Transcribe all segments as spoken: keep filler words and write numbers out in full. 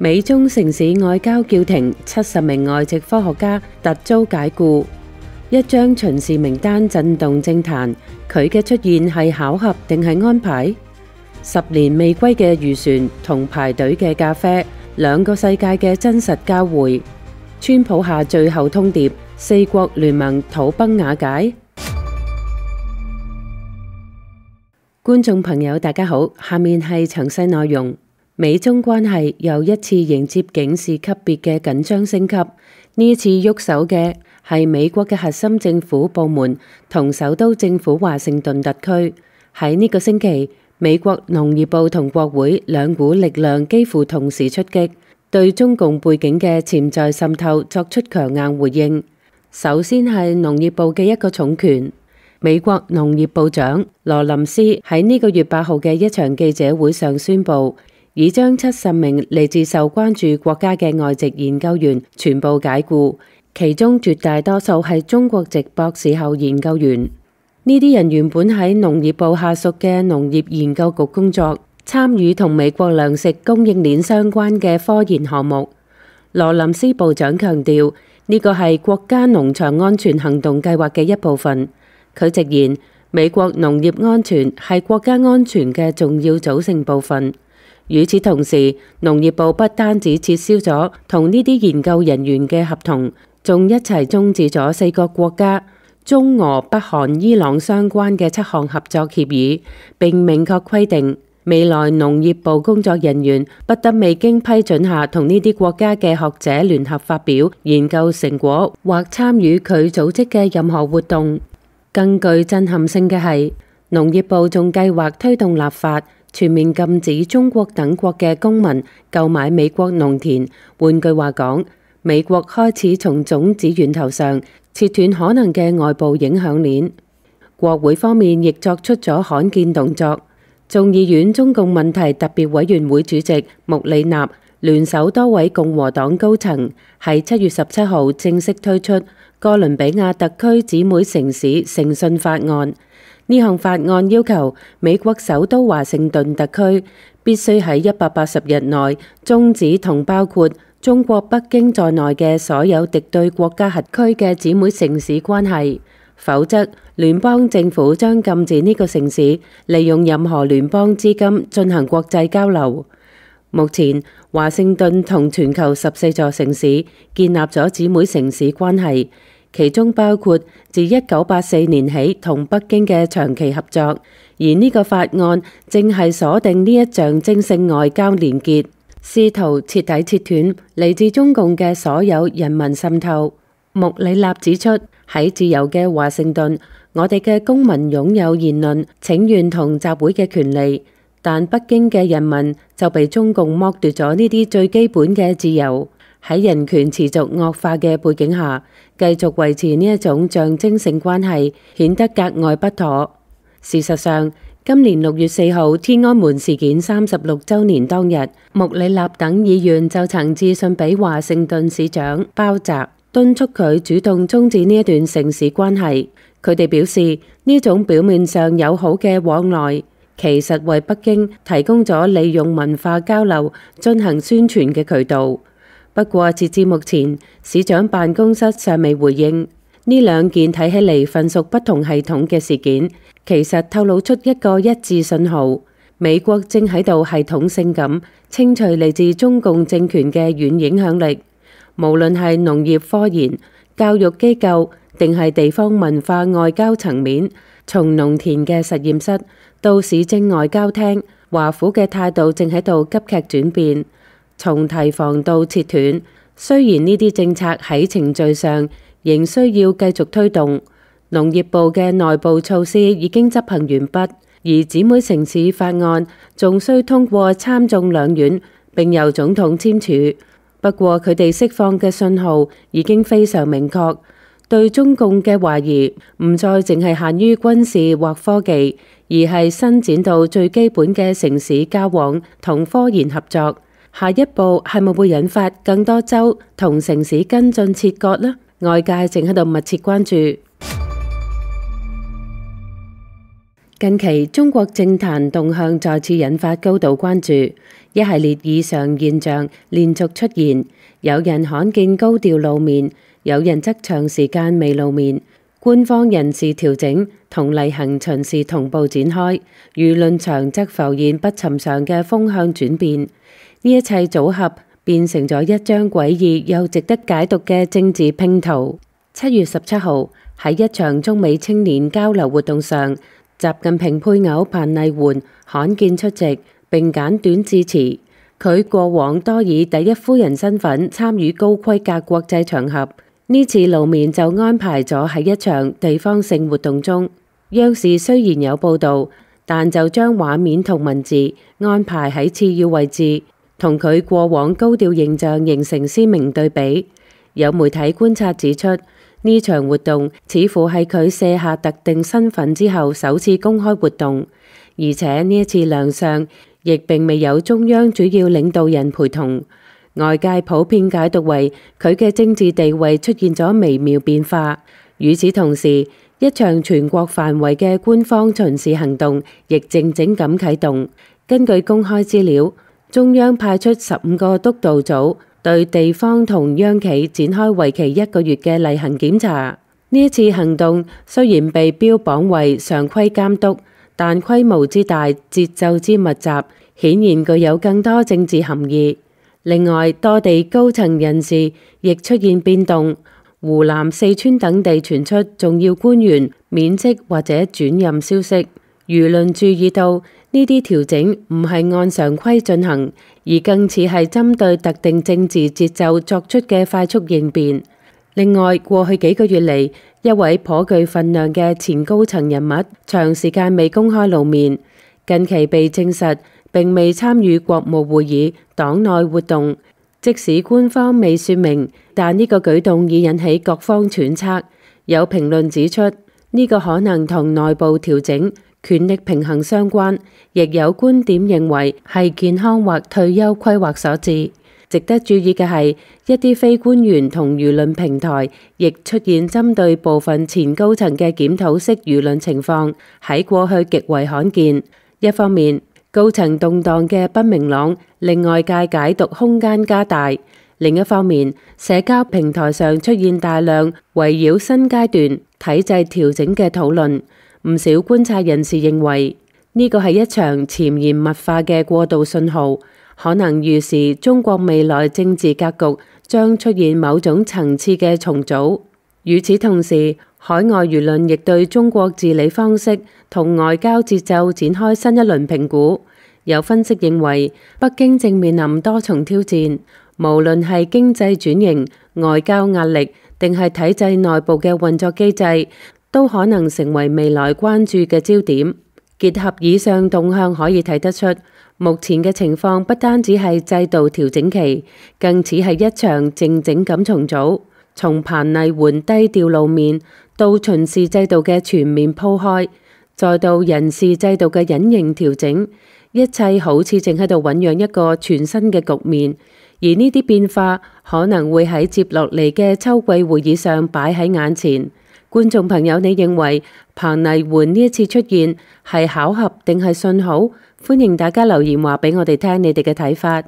美中城市外交叫停，七十名外籍科學家突遭解雇。一張巡視名單震動政壇，佢嘅出現係巧合定係安排？十年未歸嘅漁船同排隊嘅咖啡，兩個世界嘅真實交匯。川普下最後通牒，四國聯盟土崩瓦解。觀眾朋友大家好，下面係詳細內容。美中關係又一次迎接警示級別嘅緊張升級，呢次喐手嘅係美國嘅核心政府部門同首都政府華盛頓特區。喺呢個星期，美國農業部同國會兩股力量幾乎同時出擊，對中共背景嘅潛在滲透作出強硬回應。首先係農業部嘅一個重拳，美國農業部長羅林斯喺呢個月八號嘅一場記者會上宣布，已將七十名嚟自受關注國家嘅外籍研究員全部解雇，其中絕大多數係中國籍博士後研究員。呢啲人原本喺農業部下屬嘅農業研究局工作，參與同美國糧食供應鏈相關嘅科研項目。羅林斯部長強調，呢個係國家農場安全行動計劃嘅一部分。佢直言，美國農業安全係國家安全嘅重要組成部分。與此同時，農業部不單止撤銷咗同呢啲研究人員嘅合同，仲一齊終止咗四個國家中俄北韓伊朗相關嘅七項合作協議，並明確規定未來農業部工作人員不得未經批准下同呢啲國家嘅學者聯合發表研究成果或參與佢組織嘅任何活動。更具震撼性嘅係，農業部仲計劃推動立法，全面禁止中國等國嘅公民購買美國農田。換句話講，美國開始從種子源頭上切斷可能嘅外部影響鏈。國會方面亦作出咗罕見動作，眾議院中共問題特別委員會主席穆里納聯手多位共和黨高層，喺七月十七號正式推出哥倫比亞特區姊妹城市誠信法案。呢項法案要求美國首都華盛頓特區必須喺一百八十日內終止同包括中國北京在內嘅所有敵對國家核區嘅姊妹城市關係，否則聯邦政府將禁止呢個城市利用任何聯邦資金進行國際交流。目前，華盛頓同全球十四座城市建立咗姊妹城市關係，其中包括自一九八四年起同北京嘅長期合作，而呢個法案正係鎖定呢一象徵性外交連結，試圖徹底切斷嚟自中共嘅所有人民滲透。穆里納指出，喺自由嘅華盛頓，我哋嘅公民擁有言論、請願同集會嘅權利，但北京嘅人民就被中共剝奪咗呢啲最基本嘅自由。喺人權持續惡化嘅背景下，繼續維持呢一種象徵性關係，顯得格外不妥。事實上，今年六月四號天安門事件三十六週年當日，穆里納等議員就曾致信俾華盛頓市長鮑澤，敦促佢主動終止呢一段城市關係。佢哋表示，呢種表面上友好嘅往來，其實為北京提供咗利用文化交流進行宣傳嘅渠道。不過，截至目前，市長辦公室尚未回應。呢兩件睇起嚟分屬不同系統嘅事件，其實透露出一個一致信號：美國正喺度系統性咁清除嚟自中共政權嘅軟影響力，無論係農業科研、教育機構，定係地方文化外交層面，從農田嘅實驗室到市政外交廳，華府嘅態度正喺度急劇轉變。從提防到切斷，雖然呢啲政策喺程序上仍需要繼續推動，農業部嘅內部措施已經執行完畢，而姊妹城市法案仲需通過參眾兩院並由總統簽署。不過佢哋釋放嘅信號已經非常明確，對中共嘅懷疑唔再淨係限於軍事或科技，而係伸展到最基本嘅城市交往同科研合作。下一步係咪會引發更多州同城市跟進切割呢？外界正喺度密切關注。近期中國政壇動向再次引發高度關注。 一系列異常現象連續出現，有人罕見高調露面，有人則長時間未露面。官方人事調整同例行巡視同步展開，輿論場則浮現不尋常嘅風向轉變。呢一切組合變成咗一張詭異又值得解讀嘅政治拼圖。七月十七號喺一場中美青年交流活動上，習近平配偶彭麗媛罕見出席並簡短致辭。佢過往多以第一夫人身份參與高規格國際場合，呢次露面就安排咗喺一場地方性活動中。央視雖然有報導，但就將畫面同文字安排喺次要位置，同佢過往高調形象形成鮮明對比。有媒體觀察指出，呢場活動似乎係佢卸下特定身份之後首次公開活動，而且呢一次亮相亦並未有中央主要領導人陪同。外界普遍解讀為佢嘅政治地位出現咗微妙變化。與此同時，一場全國範圍嘅官方巡視行動亦靜靜咁啟動。根據公開資料，中央派出十五個督導組對地方同央企展開為期一個月嘅例行檢查。呢一次行動雖然被標榜為常規監督，但規模之大、節奏之密集，顯然具有更多政治含義。另外，多地高層人事亦出現變動，湖南、四川等地傳出重要官員免職或者轉任消息。輿論注意到呢啲調整唔係按常規進行，而更似係針對特定政治節奏作出嘅快速應變。另外，過去幾個月嚟，一位頗具份量嘅前高層人物長時間未公開露面，近期被證實並未參與國務會議、黨內活動。即使官方未說明，但呢個舉動已引起各方揣測。有評論指出，呢個可能同內部調整、權力平衡相關，亦有觀點認為係健康或退休規劃所致。值得注意嘅係，一啲非官員同輿論平台亦出現針對部分前高層嘅檢討式輿論情況，喺過去極為罕見。一方面，高層動盪嘅不明朗令外界解讀空間加大；另一方面，社交平台上出現大量圍繞新階段體制調整嘅討論。唔少觀察人士認為，呢個係一場潛移默化嘅過渡信號，可能預示中國未來政治格局將出現某種層次嘅重組。與此同時，海外輿論亦對中國治理方式同外交節奏展開新一輪評估。有分析認為，北京正面臨多重挑戰，無論係經濟轉型、外交壓力，定係體制內部嘅運作機制，都可能成為未來關注嘅焦點。結合以上動向，可以睇得出，目前嘅情況不單止係制度調整期，更似係一場靜靜咁重組。從彭麗媛低調露面，到巡視制度嘅全面鋪開，再到人事制度嘅隱形調整，一切好似正喺度醞釀一個全新嘅局面。而呢啲變化可能會喺接落嚟嘅秋季會議上擺喺眼前。觀眾朋友，你認為彭麗媛呢一次出現係巧合定係信號？歡迎大家留言話俾我哋聽你哋嘅睇法。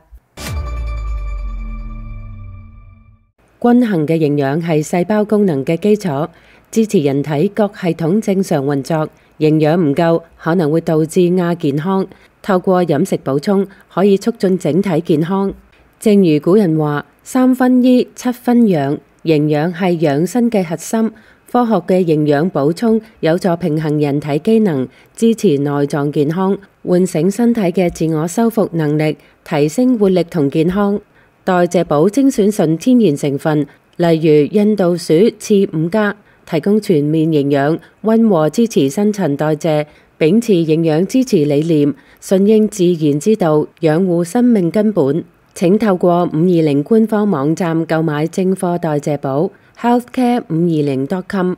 均衡嘅營養係細胞功能嘅基礎，支持人體各系統正常運作。營養唔夠可能會導致亞健康，透過飲食補充可以促進整體健康。正如古人話：三分醫，七分養，營養係養生嘅核心。科學嘅營養補充有助平衡人體機能，支持內臟健康，喚醒身體嘅自我修復能力，提升活力同健康。代謝寶精選純天然成分，例如印度薯次五加，提供全面營養，溫和支持新陳代謝，秉持營養支持理念，順應自然之道，養護生命根本。請透過五二零官方網站購買正貨代謝寶 healthcare 五二零 dot com。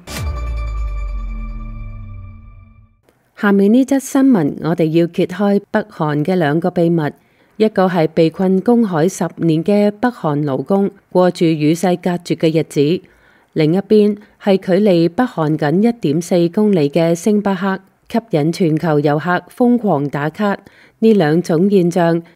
下面呢則新聞，我哋要揭開北韓嘅兩個秘密。一個係被困公海十年嘅北韓勞工過住與世隔絕嘅日子，另一邊係距離北韓僅一點四公里嘅星巴克，吸引全球遊客瘋狂打卡。呢兩種現象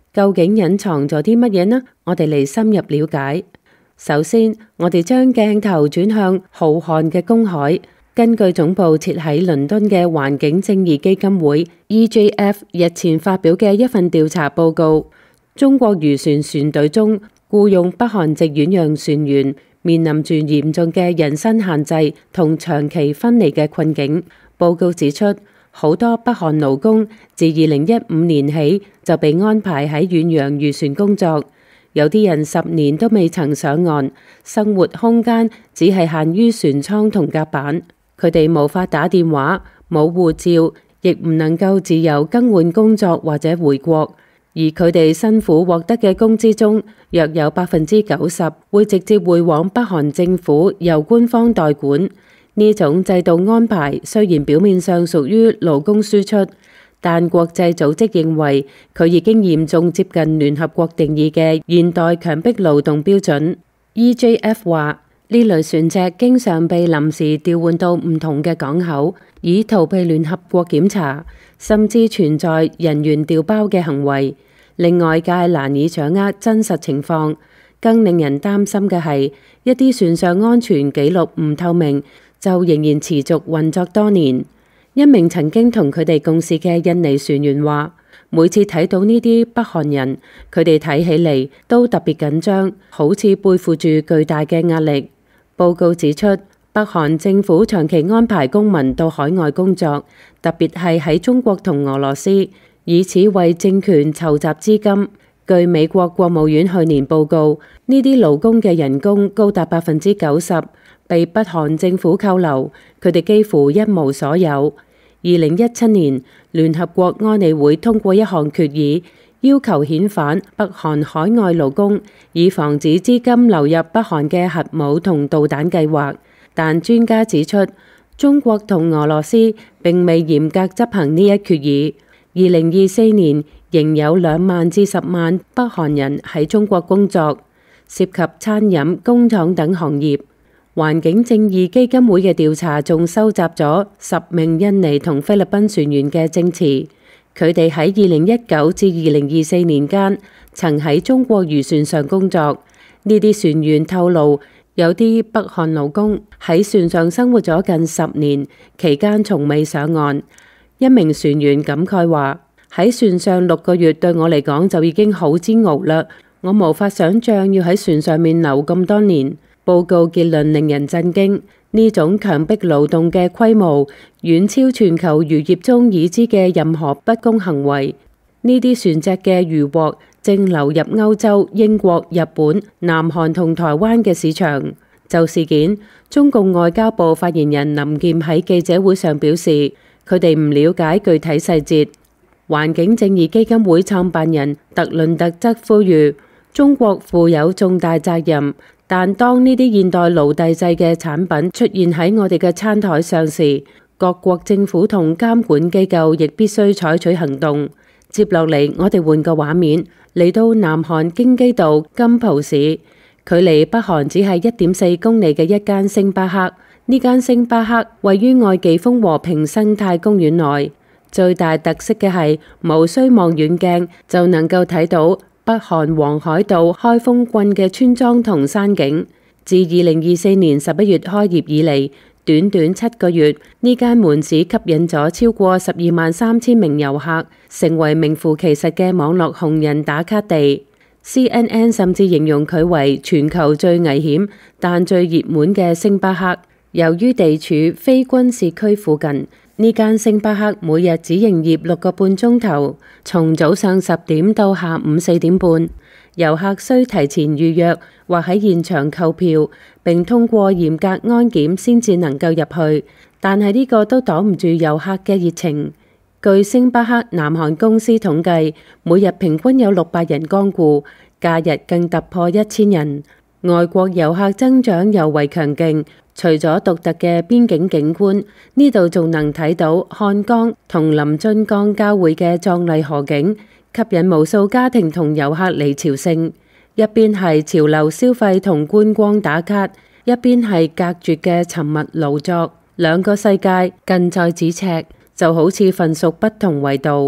究竟隱藏咗啲乜嘢呢？我哋嚟深入了解。首先，我哋將鏡頭轉向浩瀚嘅公海。根據總部設喺倫敦嘅環境正義基金會 E J F 日前發表嘅一份調查報告，中國漁船船隊中僱用北韓籍遠洋船員面臨住嚴重嘅人身限制同長期分離嘅困境。報告指出，好多北韓勞工自二零一五年起就被安排喺遠洋漁船工作，有啲人十年都未曾上岸，生活空間只係限於船艙同甲板。佢哋無法打電話，冇護照，亦唔能夠自由更換工作或者回國。而佢哋辛苦獲得嘅工資中，約有百分之九十會直接匯往北韓政府，由官方代管。呢種制度安排雖然表面上屬於勞工輸出，但國際組織認為佢已經嚴重接近聯合國定義嘅現代強迫勞動標準。E J F 話，呢類船隻經常被臨時調換到唔同嘅港口，以逃避聯合國檢查，甚至存在人員調包嘅行為，令外界難以掌握真實情況。更令人擔心嘅係，一啲船上安全記錄唔透明，就仍然持續運作多年。一名曾經同佢哋共事嘅印尼船員話，每次睇到呢啲北韓人，佢哋睇起嚟都特別緊張，好似背負住巨大嘅壓力。報告指出，北韓政府長期安排公民到海外工作，特別係喺中國同俄羅斯，以此為政權籌集資金。據美國國務院去年報告，呢啲勞工嘅人工高達百分之九十，被北韓政府扣留，佢哋幾乎一無所有。二零一七年，聯合國安理會通過一項決議，要求遣返北韓海外勞工，以防止資金流入北韓嘅核武同導彈計劃。但專家指出，中國同俄羅斯並未嚴格執行呢一決議。二零二四年仍有兩萬至十萬北韓人喺中國工作，涉及餐飲、工廠等行業。環境正義基金會嘅調查仲收集咗十名印尼同菲律賓船員嘅證詞。佢哋喺二零一九至二零二四年間曾喺中國漁船上工作。呢啲船員透露，有啲北韓勞工喺船上生活咗近十年，期間從未上岸。一名船員感慨話：喺船上六個月對我嚟講就已經好煎熬啦，我無法想象要喺船上面留咁多年。報告結論令人震驚，呢種強迫勞動嘅規模遠超全球漁業中已知嘅任何不公行為。呢啲船隻嘅漁獲正流入歐洲、英國、日本、南韓同台灣嘅市場。就事件，中共外交部發言人林劍喺記者會上表示，佢哋唔了解具體細節。環境正義基金會創辦人特倫特則呼籲，中國負有重大責任。但當呢啲現代奴隸制嘅產品出現喺我哋嘅餐台上時，各國政府同監管機構亦必須採取行動。接落嚟，我哋換個畫面，嚟到南韓京畿道金浦市，距離北韓只係一點四公里嘅一間星巴克。呢間星巴克位於愛伎風和平生態公園內，最大特色嘅係無需望遠鏡就能夠睇到北韓黃海道開封郡嘅村莊同山景。自二零二四年十一月開業以嚟，短短七個月，呢間門市吸引咗超過十二萬三千名遊客，成為名副其實嘅網絡紅人打卡地。C N N 甚至形容佢為全球最危險但最熱門嘅星巴克。由於地處非軍事區附近，呢間星巴克每日只營業六個半鐘頭，從早上十點到下午四點半。遊客需提前預約或喺現場購票，並通過嚴格安檢先至能夠入去。但係呢個都擋唔住遊客嘅熱情。據星巴克南韓公司統計，每日平均有六百人光顧，假日更突破一千人。外國遊客增長尤為強勁。除咗獨特嘅邊境景觀，呢度仲能睇到漢江同臨津江交匯嘅壯麗河景，吸引無數家庭同遊客嚟朝聖。一邊係潮流消費同觀光打卡，一邊係隔絕嘅沉默勞作，兩個世界近在咫尺，就好似分屬不同維度。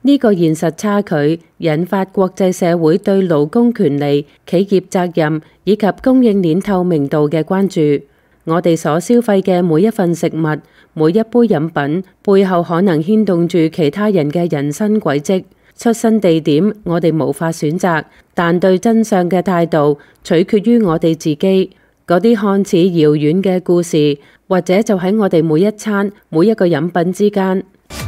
呢個現實差距引發國際社會對勞工權利、企業責任以及供應鏈透明度嘅關注。我哋所消費嘅每一份食物、每一杯飲品，背後可能牽動住其他人嘅人生軌跡。出生地點我哋無法選擇，但對真相嘅態度取決於我哋自己。嗰啲看似遙遠嘅故事，或者就喺我哋每一餐、每一個飲品之間。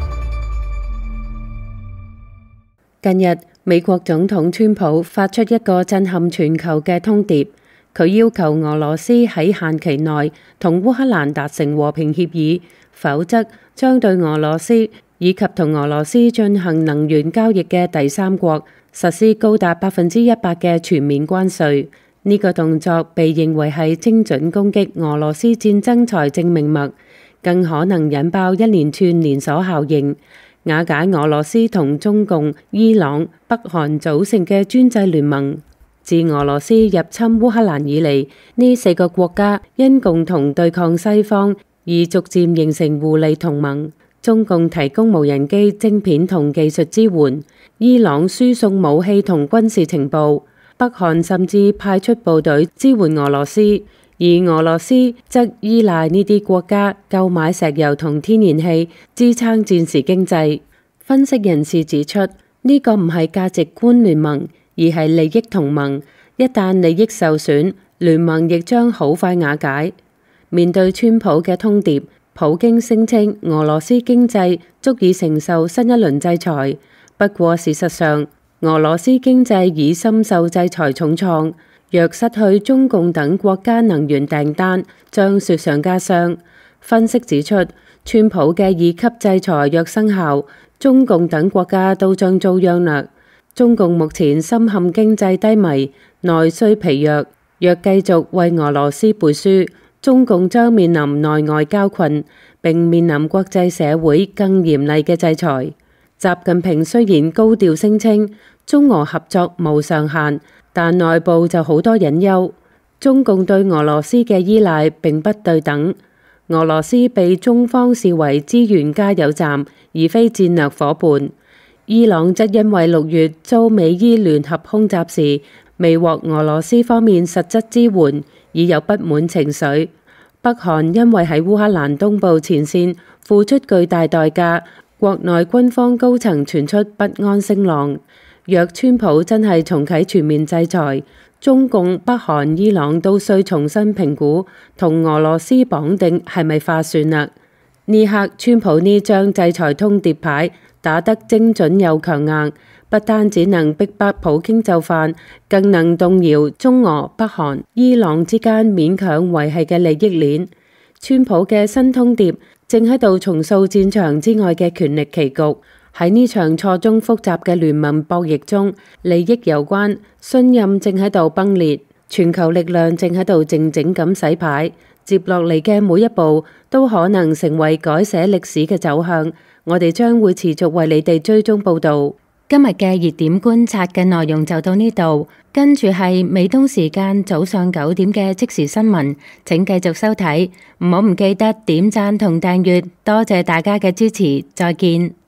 近日，美國總統川普發出一個震撼全球嘅通牒，佢要求俄羅斯喺限期內同烏克蘭達成和平協議，否則將對俄羅斯以及同俄羅斯進行能源交易嘅第三國實施高達百分之一百嘅全面關稅。呢個動作被認為係精準攻擊俄羅斯戰爭財政命脈，更可能引爆一連串連鎖效應，瓦解俄羅斯同中共、伊朗、北韓組成嘅專制聯盟。自俄羅斯入侵烏克蘭以嚟，呢四個國家因共同對抗西方而逐漸形成互利同盟。中共提供無人機晶片同技術支援，伊朗輸送武器同軍事情報，北韓甚至派出部隊支援俄羅斯，而俄羅斯則依賴呢啲國家購買石油同天然氣支撐戰時經濟。分析人士指出，呢個唔係價值觀聯盟，而係利益同盟。一旦利益受損，聯盟亦將好快瓦解。面對川普嘅通牒，普京聲稱俄羅斯經濟足以承受新一輪制裁，不過事實上，俄羅斯經濟已深受制裁重創，若失去中共等國家能源訂單，將雪上加霜。分析指出，川普嘅二級制裁若生效，中共等國家都將遭殃啦。中共目前深陷經濟低迷，內需疲弱，若繼續為俄羅斯背書，中共將面臨內外交困，並面臨國際社會更嚴厲嘅制裁。習近平雖然高調聲稱中俄合作無上限，但內部就好多隱憂。中共對俄羅斯嘅依賴並不對等，俄羅斯被中方視為資源加油站，而非戰略夥伴。伊朗則因為六月遭美伊聯合空襲時未獲俄羅斯方面實質支援，已有不滿情緒。北韓因為喺烏克蘭東部前線付出巨大代價，國內軍方高層傳出不安聲浪。若川普真係重啟全面制裁，中共、北韓、伊朗都需重新評估同俄羅斯綁定係咪划算啦。呢刻川普呢張制裁通牒牌打得精準又強硬，不單只能逼迫普京就範，更能動搖中俄、北韓、伊朗之間勉強維繫嘅利益鏈。川普嘅新通牒正喺度重塑戰場之外嘅權力棋局。喺呢場錯綜複雜嘅聯盟博弈中，利益攸關，信任正喺度崩裂，全球力量正喺度靜靜咁洗牌。接落嚟嘅每一步都可能成為改寫歷史嘅走向。我哋將會持續為你哋追蹤報道。今日嘅熱點觀察嘅內容就到呢度，跟住係美東時間早上九點嘅即時新聞，請繼續收睇，唔好唔記得點讚同訂閱，多謝大家嘅支持，再見。